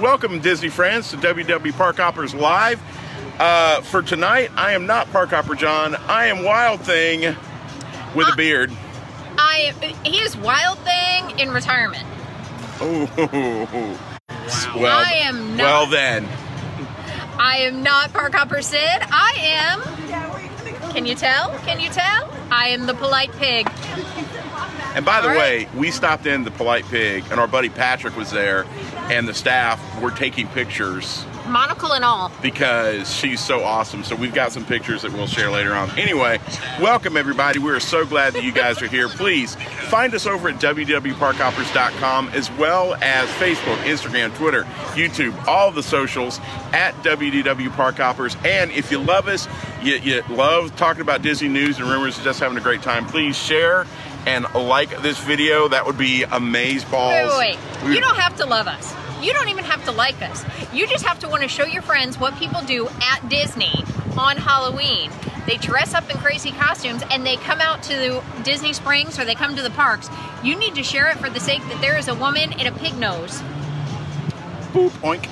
welcome Disney friends to WW Park Hoppers Live. For tonight, I am not Park Hopper John. I am Wild Thing with a beard. He is Wild Thing in retirement. Oh, well, I am not. Well then. I am not Park Hopper Sid. I am. Can you tell? Can you tell? I am the Polite Pig. And by the All way, right. we stopped in the Polite Pig, and our buddy Patrick was there, and the staff were taking pictures Monocle and all. because she's so awesome. So we've got some pictures that we'll share later on. Anyway, welcome everybody. We're so glad that you guys are here. Please find us over at www.parkhoppers.com, as well as Facebook, Instagram, Twitter, YouTube, all the socials at WDW Park Hoppers. And if you love us, you love talking about Disney news and rumors, just having a great time, please share and like this video. That would be amazeballs. Wait. You don't have to love us. You don't even have to like us. You just have to want to show your friends what people do at Disney on Halloween. They dress up in crazy costumes and they come out to Disney Springs or they come to the parks. You need to share it for the sake that there is a woman in a pig nose Boop, oink.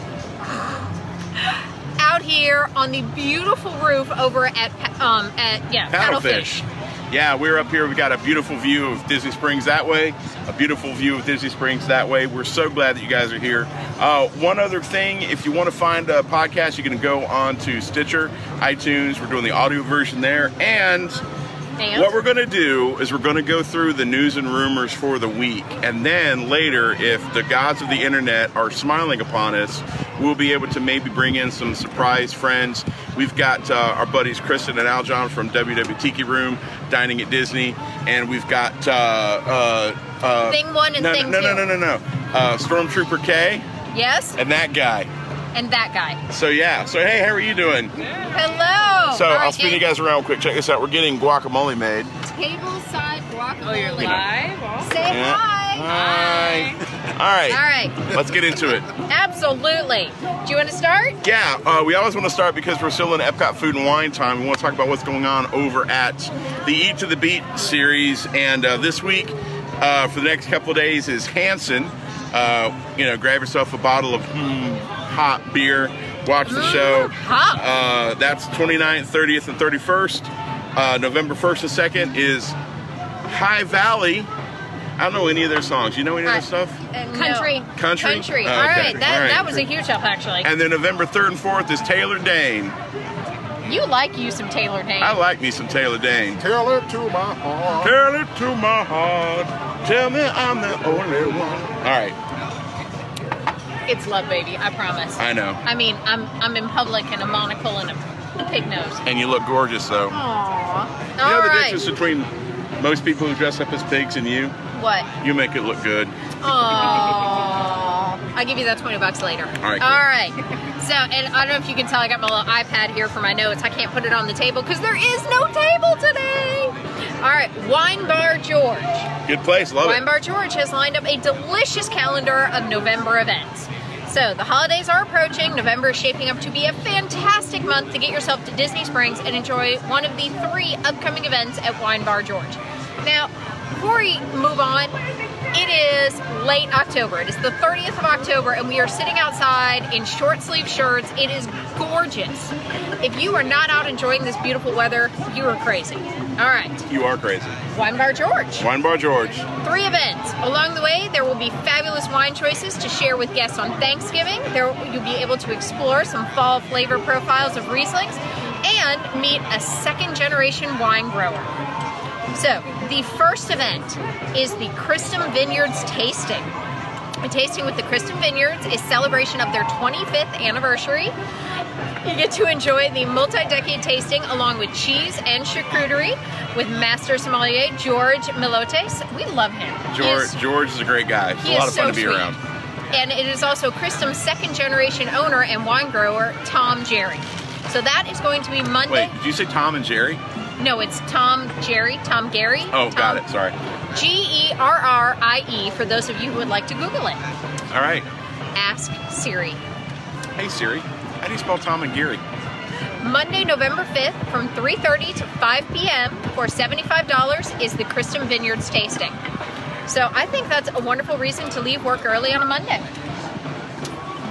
out here on the beautiful roof over at Paddlefish. Yeah, we're up here. We've got a beautiful view of Disney Springs that way, a beautiful view of Disney Springs that way. We're so glad that you guys are here. One other thing, if you want to find a podcast, you can go on to Stitcher, iTunes. We're doing the audio version there. And what we're going to do is we're going to go through the news and rumors for the week. And then later, if the gods of the internet are smiling upon us, we'll be able to maybe bring in some surprise friends. We've got our buddies Kristen and Aljon from WW Tiki Room dining at Disney. And we've got Thing 1 and Thing 2. No. Stormtrooper K. Yes. And that guy. And that guy. So yeah. So hey, how are you doing? Hello. So All I'll right, spin you guys around real quick. Check this out. We're getting guacamole made. Tableside guacamole. Oh, you're live? Say Yeah. hi. All right. All right. Let's get into it. Absolutely. Do you want to start? Yeah, we always want to start because we're still in Epcot Food and Wine time. We want to talk about what's going on over at the Eat to the Beat series. And this week, for the next couple of days, is Hanson. Grab yourself a bottle of hot beer, watch the show. Hot. That's 29th, 30th, and 31st. November 1st and 2nd is High Valley. I don't know any of their songs. You know any of their stuff? Country. Country? Country. Oh, All okay. right. That All right. that was a huge help, actually. And then November 3rd and 4th is Taylor Dane. You like you some Taylor Dane. I like me some Taylor Dane. Tell it to my heart. Tell it to my heart. Tell me I'm the only one. All right. It's love, baby. I promise. I know. I mean, I'm in public in a monocle and a pig nose. And you look gorgeous, though. Aww. You know All the right. difference between most people who dress up as pigs and you? What? You make it look good. Aww. I'll give you that $20 later. All right, cool. All right. So, and I don't know if you can tell, I got my little iPad here for my notes. I can't put it on the table because there is no table today. All right. Wine Bar George. Good place. Love Wine it. Bar George has lined up a delicious calendar of November events. So the holidays are approaching. November is shaping up to be a fantastic month to get yourself to Disney Springs and enjoy one of the 3 upcoming events at Wine Bar George. Now, before we move on, it is late October. It is the 30th of October, and we are sitting outside in short sleeve shirts. It is gorgeous. If you are not out enjoying this beautiful weather, you are crazy. All right. You are crazy. Wine Bar George. Wine Bar George. 3 events. Along the way, there will be fabulous wine choices to share with guests on Thanksgiving. You'll be able to explore some fall flavor profiles of Rieslings and meet a second-generation wine grower. So, the first event is the Christum Vineyards Tasting. A tasting with the Christum Vineyards is celebration of their 25th anniversary. You get to enjoy the multi-decade tasting along with cheese and charcuterie with Master Sommelier George Milotes. We love him. George is a great guy. It's a lot of fun to be around. And it is also Christum's second-generation owner and wine grower, Tom Jerry. So that is going to be Monday. Wait, did you say Tom and Jerry? No, it's Tom Gary. Oh, got it. Sorry. Gerrie, for those of you who would like to Google it. All right. Ask Siri. Hey, Siri. How do you spell Tom and Gary? Monday, November 5th from 3:30 to 5 p.m. for $75 is the Christum Vineyards Tasting. So I think that's a wonderful reason to leave work early on a Monday.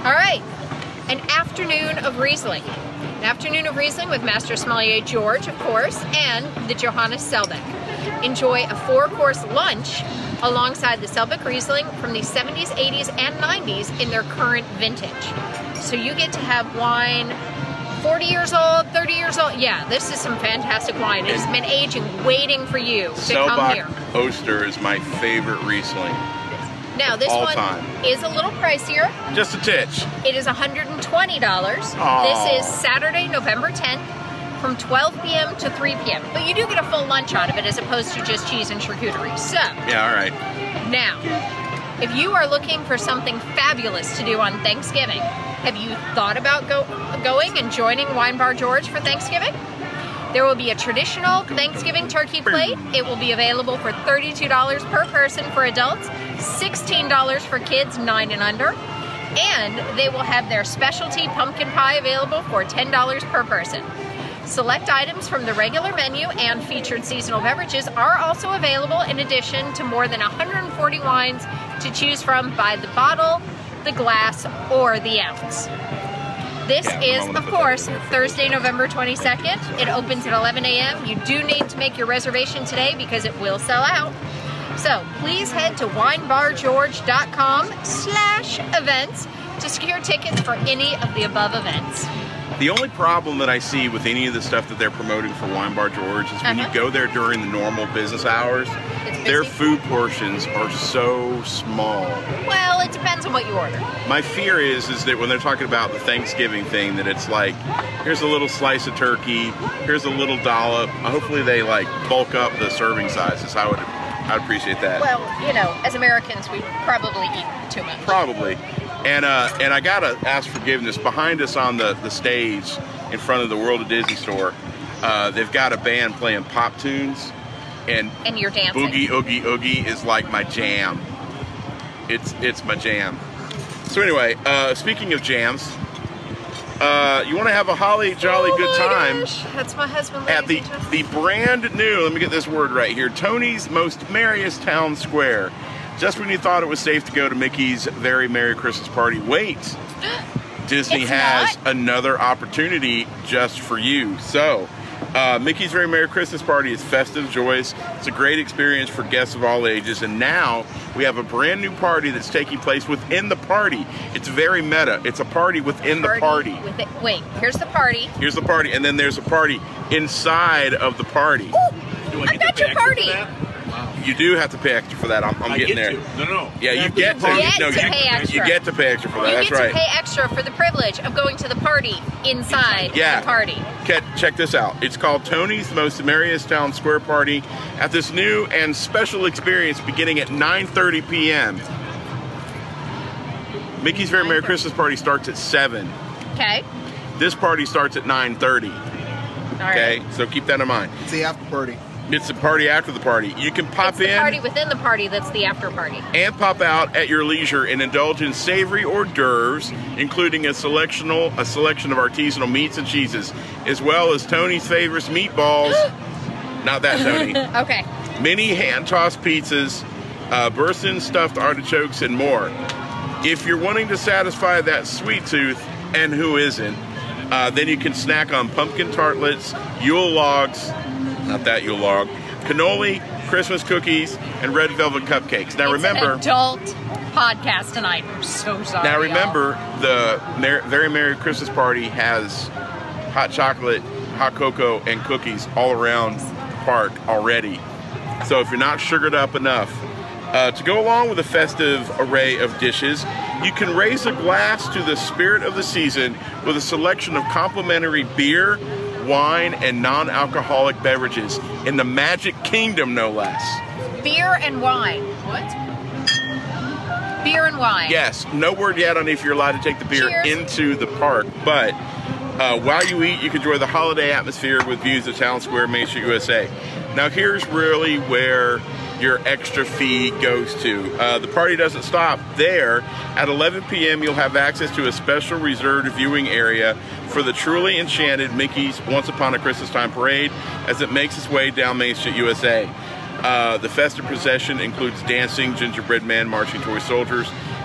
All right, an afternoon of Riesling. An afternoon of Riesling with Master Sommelier George, of course, and the Johannes Selbeck. Enjoy a 4-course lunch alongside the Selbeck Riesling from the 70s, 80s, and 90s in their current vintage. So you get to have wine 40 years old, 30 years old. Yeah, this is some fantastic wine. It has been aging, waiting for you to come here. Selbeck Oster is my favorite Riesling. Now, this one is a little pricier. Just a titch. It is $120. Aww. This is Saturday, November 10th from 12 p.m. to 3 p.m. But you do get a full lunch out of it as opposed to just cheese and charcuterie. So, yeah, all right. Now, if you are looking for something fabulous to do on Thanksgiving, have you thought about going and joining Wine Bar George for Thanksgiving? There will be a traditional Thanksgiving turkey plate. It will be available for $32 per person for adults, $16 for kids 9 and under. And they will have their specialty pumpkin pie available for $10 per person. Select items from the regular menu and featured seasonal beverages are also available in addition to more than 140 wines to choose from by the bottle, the glass, or the ounce. This is, of course, Thursday, November 22nd. It opens at 11 a.m. You do need to make your reservation today because it will sell out. So please head to winebargeorge.com/events to secure tickets for any of the above events. The only problem that I see with any of the stuff that they're promoting for Wine Bar George is when you go there during the normal business hours, their food portions are so small. Well, it depends on what you order. My fear is that when they're talking about the Thanksgiving thing, that it's like, here's a little slice of turkey, here's a little dollop. Hopefully they like bulk up the serving sizes. I'd appreciate that. Well, you know, as Americans, we probably eat too much. Probably. And I gotta ask forgiveness. Behind us on the stage in front of the World of Disney store, they've got a band playing pop tunes, and you're dancing. Boogie Oogie Oogie is like my jam. It's my jam. So anyway, speaking of jams, you want to have a holly jolly good time? Gosh. That's my husband. At the brand new, let me get this word right here, Tony's Most Merriest Town Square. Just when you thought it was safe to go to Mickey's Very Merry Christmas Party, wait. Disney has another opportunity just for you. So, Mickey's Very Merry Christmas Party is festive, joyous. It's a great experience for guests of all ages. And now we have a brand new party that's taking place within the party. It's very meta. It's a party within the party. Wait, here's the party. Here's the party, and then there's a party inside of the party. Ooh, I got your party. You do have to pay extra for that. I'm getting there. No. Yeah, you get to pay extra. You get to pay extra for that. That's right. You get to pay extra for the privilege of going to the party inside the party. Check this out. It's called Tony's Most Merriest Town Square Party at this new and special experience beginning at 9:30 p.m. Mickey's Very Merry Christmas Party starts at 7. Okay. This party starts at 9:30. All okay, right. so keep that in mind. It's the after party. It's the party after the party. You can pop in. It's the party within the party that's the after party. And pop out at your leisure and indulge in savory hors d'oeuvres, including a selection of artisanal meats and cheeses, as well as Tony's favorite meatballs. Not that, Tony. Okay. Mini hand-tossed pizzas, Burson stuffed artichokes, and more. If you're wanting to satisfy that sweet tooth, and who isn't, then you can snack on pumpkin tartlets, Yule logs, not that Yule log, cannoli, Christmas cookies, and red velvet cupcakes. Now remember, an adult podcast tonight. I'm so sorry. Now remember, the Very Merry Christmas Party has hot chocolate, hot cocoa, and cookies all around the park already. So if you're not sugared up enough, to go along with a festive array of dishes, you can raise a glass to the spirit of the season with a selection of complimentary beer, wine, and non-alcoholic beverages in the Magic Kingdom, no less. Beer and wine. What? Beer and wine. Yes. No word yet on if you're allowed to take the beer into the park, but while you eat, you can enjoy the holiday atmosphere with views of Town Square, Main Street, USA. Now, here's really where your extra fee goes to. The party doesn't stop there. At 11 p.m., you'll have access to a special reserved viewing area for the truly enchanted Mickey's Once Upon a Christmas Time Parade as it makes its way down Main Street, USA. The festive procession includes dancing gingerbread men, marching toy soldiers,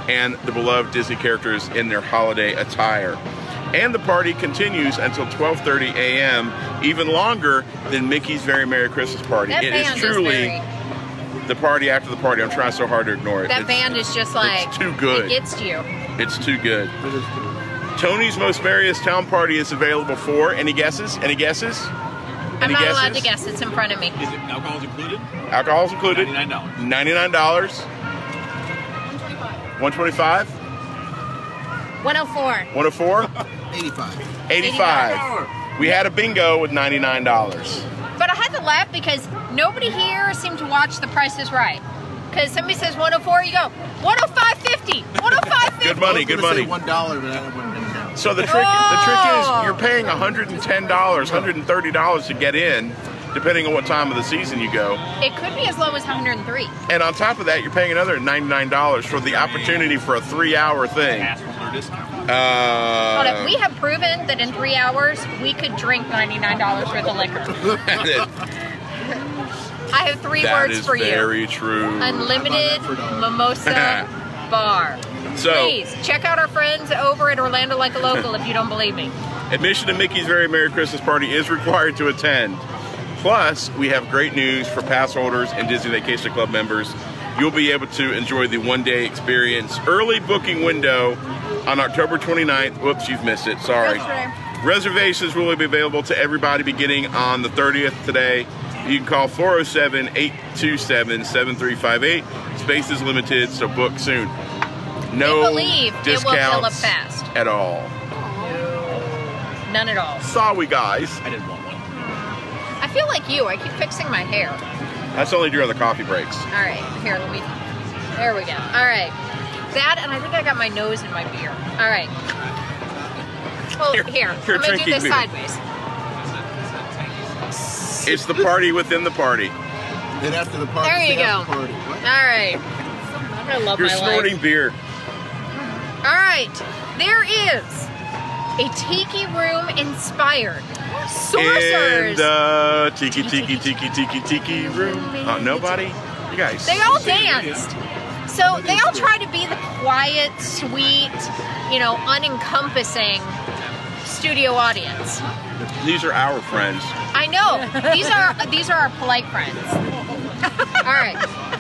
and the beloved Disney characters in their holiday attire. And the party continues until 12:30 a.m., even longer than Mickey's Very Merry Christmas Party. That It is band truly the party after the party. I'm trying so hard to ignore it. That band is just like, it's too good. It gets to you. It's too good. Tony's Most Merriest Town Party is available for, any guesses? Any guesses? I'm not allowed to guess. It's in front of me. Is it alcohol's included? Alcohol's included. $99. $99. $125. 104. 104. 85. 85. We had a bingo with $99. But I had to laugh because nobody here seemed to watch The Price is Right. Because somebody says 104, you go 105.50. 105.50. Good money. Good money. $1, but that wouldn't have been down. So the trick is you're paying $110, $130 to get in, depending on what time of the season you go. It could be as low as 103. And on top of that, you're paying another $99 for the opportunity for a 3-hour thing. Hold on, we have proven that in 3 hours we could drink $99 worth of liquor. I have 3 words for you. That is very true. Unlimited mimosa bar. So, please check out our friends over at Orlando Like a Local if you don't believe me. Admission to Mickey's Very Merry Christmas Party is required to attend. Plus, we have great news for pass holders and Disney Vacation Club members. You'll be able to enjoy the one-day experience. Early booking window on October 29th. Whoops, you've missed it. Sorry. Reservations will be available to everybody beginning on the 30th today. You can call 407-827-7358. Space is limited, so book soon. No discounts it will fill up fast at all. No. None at all. Sorry, guys. I didn't want one. I feel like you. I keep fixing my hair. That's only during the coffee breaks. All right. Here, let me... There we go. All right. That, and I think I got my nose in my beer. All right. Well, here. I'm going to do this sideways. It's the party within the party. Then after the party, there you go. Party. What? All right. I love You're my snorting life. beer. All right. There is a Tiki Room inspired sorcerers. And Tiki Room. Nobody? You guys. They all danced. So they all try to be the quiet, sweet, unencompassing studio audience. These are our friends. I know. These are our polite friends. All right.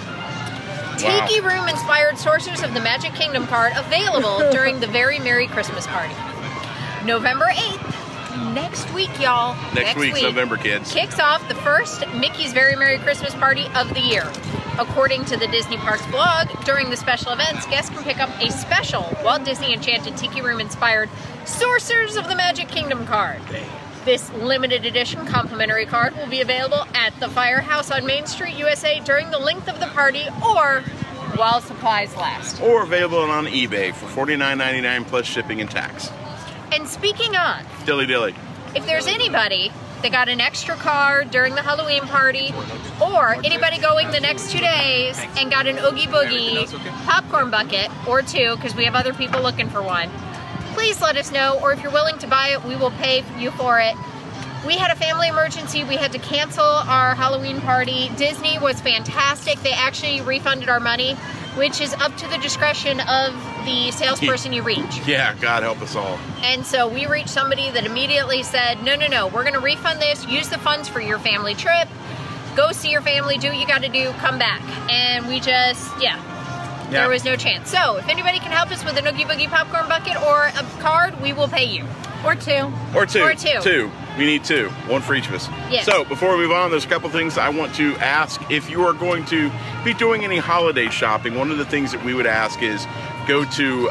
Wow. Tiki Room inspired Sorcerers of the Magic Kingdom card available during the Very Merry Christmas Party. November 8th. Next week, y'all. Next week's November, kids. Kicks off the first Mickey's Very Merry Christmas Party of the year. According to the Disney Parks blog, during the special events, guests can pick up a special Walt Disney Enchanted Tiki Room inspired Sorcerers of the Magic Kingdom card. This limited edition complimentary card will be available at the Firehouse on Main Street, USA during the length of the party or while supplies last. Or available on eBay for $49.99 plus shipping and tax. And speaking of, Dilly. If there's anybody that got an extra card during the Halloween party, or anybody going the next 2 days and got an Oogie Boogie popcorn bucket, or 2, because we have other people looking for one, please let us know, or if you're willing to buy it, we will pay you for it. We had a family emergency. We had to cancel our Halloween party. Disney was fantastic. They actually refunded our money, which is up to the discretion of the salesperson you reach. Yeah, God help us all. And so we reached somebody that immediately said, no, we're going to refund this. Use the funds for your family trip. Go see your family. Do what you got to do. Come back. And we just, there was no chance. So if anybody can help us with an Oogie Boogie popcorn bucket or a card, we will pay you. Or 2. Or two. We need 2. 1 for each of us. Yes. So before we move on, there's a couple things I want to ask. If you are going to be doing any holiday shopping, one of the things that we would ask is go to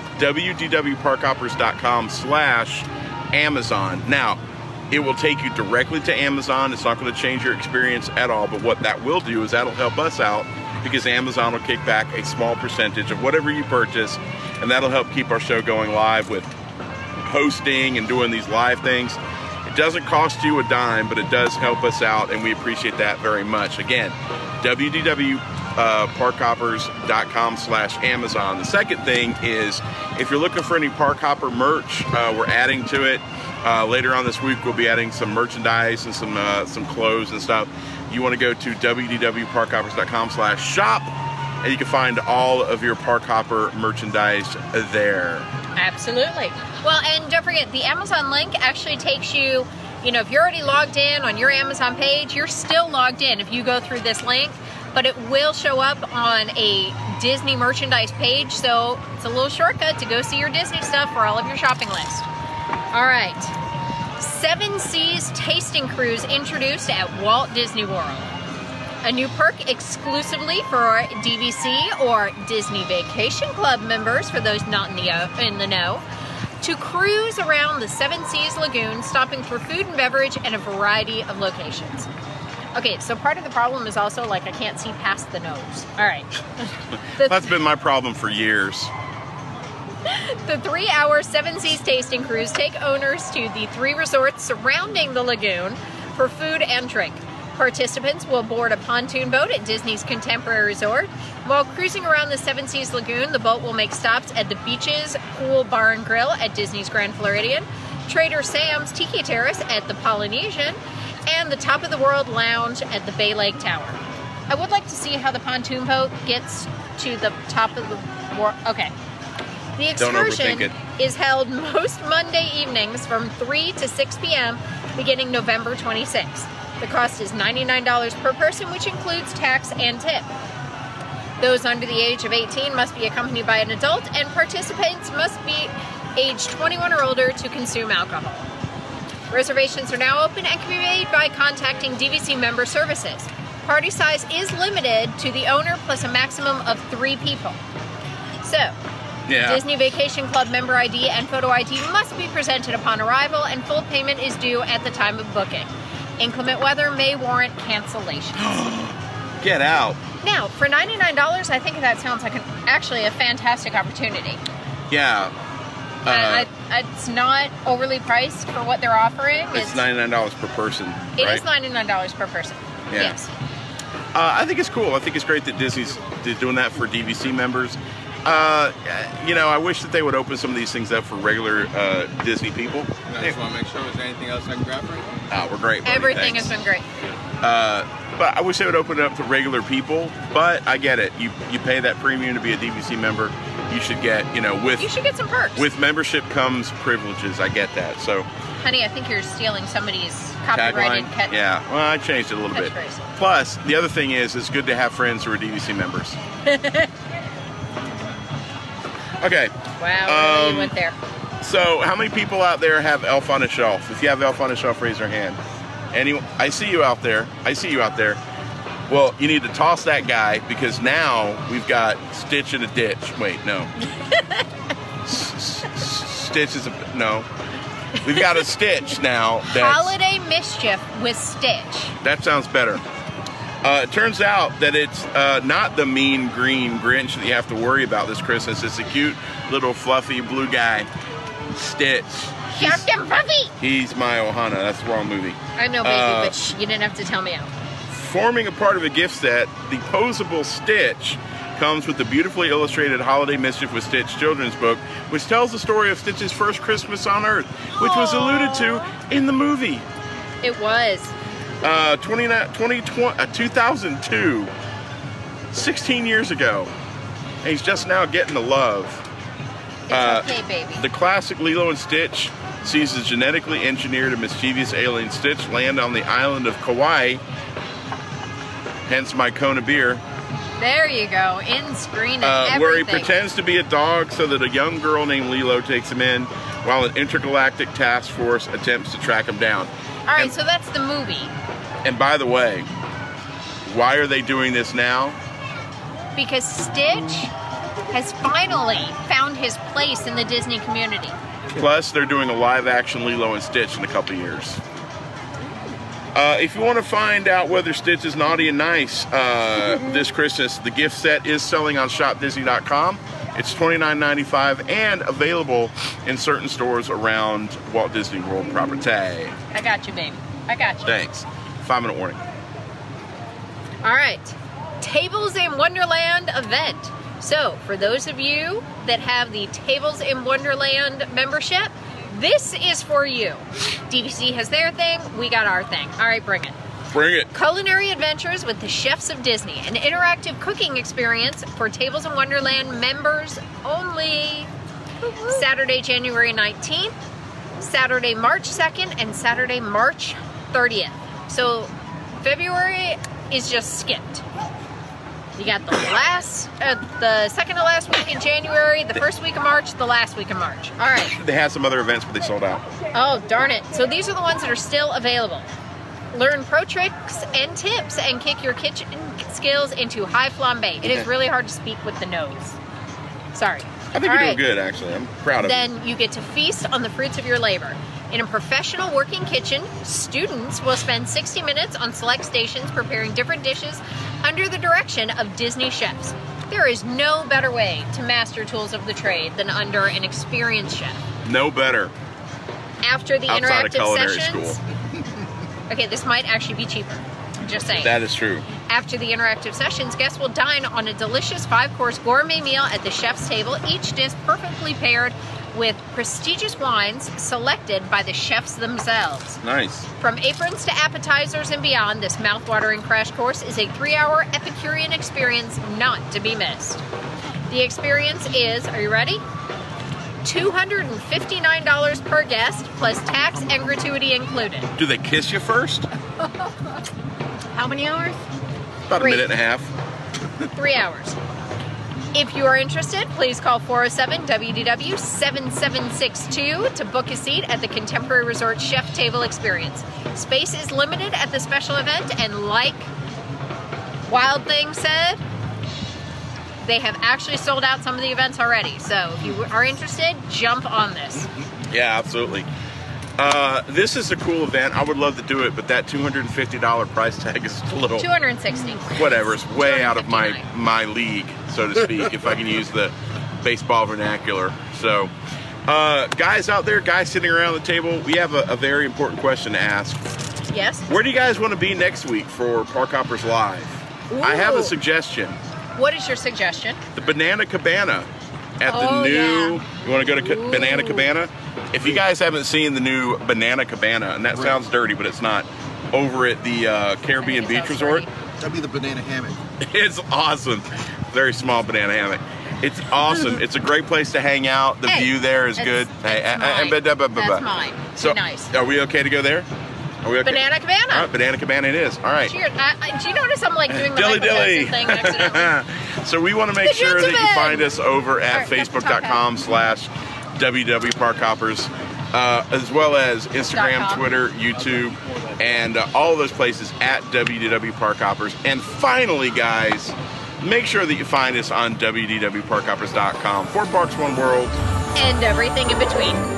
www.parkhoppers.com/Amazon. Now, it will take you directly to Amazon. It's not going to change your experience at all, but what that will do is that'll help us out because Amazon will kick back a small percentage of whatever you purchase, and that'll help keep our show going live with hosting and doing these live things. It doesn't cost you a dime, but it does help us out, and we appreciate that very much. Again, www.parkhoppers.com/Amazon. The second thing is, if you're looking for any Park Hopper merch, we're adding to it. Later on this week, we'll be adding some merchandise and some clothes and stuff. You want to go to www.parkhoppers.com/shop, and you can find all of your Park Hopper merchandise there. Absolutely. Well, and don't forget, the Amazon link actually takes you, if you're already logged in on your Amazon page, you're still logged in if you go through this link, but it will show up on a Disney merchandise page, so it's a little shortcut to go see your Disney stuff for all of your shopping list. All right. 7 Seas Tasting Cruise introduced at Walt Disney World. A new perk exclusively for DVC or Disney Vacation Club members, for those not in the know, to cruise around the 7 Seas Lagoon, stopping for food and beverage at a variety of locations. Okay, so part of the problem is also, I can't see past the nose. All right. That's been my problem for years. The 3-hour 7 Seas Tasting Cruise take owners to the 3 resorts surrounding the lagoon for food and drink. Participants will board a pontoon boat at Disney's Contemporary Resort. While cruising around the 7 Seas Lagoon, the boat will make stops at the Beaches Pool Bar and Grill at Disney's Grand Floridian, Trader Sam's Tiki Terrace at the Polynesian, and the Top of the World Lounge at the Bay Lake Tower. I would like to see how the pontoon boat gets to the top of the world. Okay. The excursion is held most Monday evenings from 3 to 6 p.m. beginning November 26th. The cost is $99 per person, which includes tax and tip. Those under the age of 18 must be accompanied by an adult, and participants must be age 21 or older to consume alcohol. Reservations are now open and can be made by contacting DVC Member Services. Party size is limited to the owner plus a maximum of 3 people. So, Disney Vacation Club member ID and photo ID must be presented upon arrival, and full payment is due at the time of booking. Inclement weather may warrant cancellation. Get out. Now, for $99, I think that sounds like actually a fantastic opportunity. Yeah. It's not overly priced for what they're offering. It's $99 per person. It is $99 per person. Yeah. Yes. I think it's cool. I think it's great that Disney's doing that for DVC members. I wish that they would open some of these things up for regular Disney people. I just want to make sure there's anything else I can grab for you. We're great, buddy. Everything Thanks. has been great. But I wish they would open it up to regular people. But I get it. You pay that premium to be a DVC member. You should get, you should get some perks. With membership comes privileges. I get that. So, honey, I think you're stealing somebody's copyrighted tagline. Yeah, well, I changed it a little bit. Plus, the other thing is, it's good to have friends who are DVC members. Okay. Wow, really went there. So, how many people out there have Elf on a Shelf? If you have Elf on a Shelf, raise your hand. Anyone? I see you out there. Well, you need to toss that guy, because now we've got Stitch in a ditch. Wait, no. Stitch is no. We've got a Stitch now. Holiday Mischief with Stitch. That sounds better. It turns out that it's not the mean green Grinch that you have to worry about this Christmas. It's a cute little fluffy blue guy, Stitch. Captain Fluffy! He's my Ohana. That's the wrong movie. I know, baby, but you didn't have to tell me out. Forming a part of a gift set, the posable Stitch comes with the beautifully illustrated Holiday Mischief with Stitch children's book, which tells the story of Stitch's first Christmas on Earth, which was alluded to in the movie. It was. 2002, 16 years ago, and he's just now getting the love. It's okay, baby. The classic Lilo and Stitch sees the genetically engineered and mischievous alien Stitch land on the island of Kauai, hence my Kona beer. There you go, in screen and everything. Where he pretends to be a dog so that a young girl named Lilo takes him in, while an intergalactic task force attempts to track him down. All right, so that's the movie. And by the way, why are they doing this now? Because Stitch has finally found his place in the Disney community. Plus, they're doing a live-action Lilo and Stitch in a couple years. If you want to find out whether Stitch is naughty and nice this Christmas, the gift set is selling on shopdisney.com. It's $29.95 and available in certain stores around Walt Disney World property. I got you, baby. I got you. Thanks. 5-minute warning. All right. Tables in Wonderland event. So, for those of you that have the Tables in Wonderland membership, this is for you. DVC has their thing, we got our thing. All right, bring it. Bring it. Culinary Adventures with the Chefs of Disney, an interactive cooking experience for Tables in Wonderland members only. Saturday, January 19th, Saturday, March 2nd, and Saturday, March 30th. So February is just skipped. You got the second to last week in January, the first week of March, the last week of March. All right. They had some other events, but they sold out. Oh, darn it. So these are the ones that are still available. Learn pro tricks and tips and kick your kitchen skills into high flambe. It is really hard to speak with the nose. Sorry. I think you're doing good, actually. I'm proud of you. Then you get to feast on the fruits of your labor. In a professional working kitchen, students will spend 60 minutes on select stations preparing different dishes under the direction of Disney chefs. There is no better way to master tools of the trade than under an experienced chef. No better. After the Outside of interactive culinary sessions... school. Okay, this might actually be cheaper. Just saying. That is true. After the interactive sessions, guests will dine on a delicious 5-course gourmet meal at the chef's table, each dish perfectly paired with prestigious wines selected by the chefs themselves. Nice. From aprons to appetizers and beyond, this mouth-watering crash course is a 3-hour Epicurean experience not to be missed. The experience is, are you ready? $259 per guest, plus tax and gratuity included. Do they kiss you first? How many hours? About 3. a minute and a half. 3 hours. If you are interested, please call 407-WDW-7762 to book a seat at the Contemporary Resort Chef Table Experience. Space is limited at the special event, and like Wild Thing said, they have actually sold out some of the events already. So if you are interested, jump on this. Yeah, absolutely. This is a cool event. I would love to do it, but that $250 price tag is a little... $260. Whatever. It's way out of my league, so to speak, if I can use the baseball vernacular. So, guys out there, guys sitting around the table, we have a very important question to ask. Yes? Where do you guys want to be next week for Park Hoppers Live? Ooh. I have a suggestion. What is your suggestion? The Banana Cabana at the Oh, new... yeah. You want to go to Banana Cabana? If you guys haven't seen the new Banana Cabana, and that sounds dirty, but it's not, over at the Caribbean Beach Resort, That'd be the banana hammock. it's awesome. Very small banana hammock. It's awesome. It's a great place to hang out. The Hey, view there is good. That's mine. So, Nice. are we okay to go there? Are we okay? Banana Cabana. All right, Banana Cabana it is. All right. Cheers. Do you notice I'm like doing the Dilly Michael dilly. Jackson thing accidentally? So we want to make The sure that you gentleman. find us over at All right, that's the top facebook.com/WW Park Hoppers, as well as Instagram, .com. Twitter, YouTube, and all of those places at WDW Park Hoppers. And finally, guys, make sure that you find us on WDWParkHoppers.com. 4 Parks, 1 World. And everything in between.